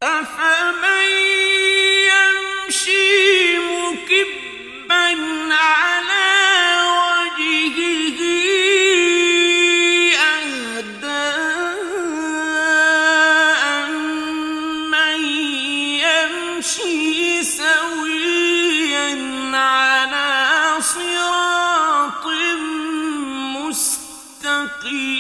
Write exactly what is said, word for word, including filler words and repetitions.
أفمن يمشي مكبا على وجهه أهدى أمن يمشي سويا على صراط مستقيم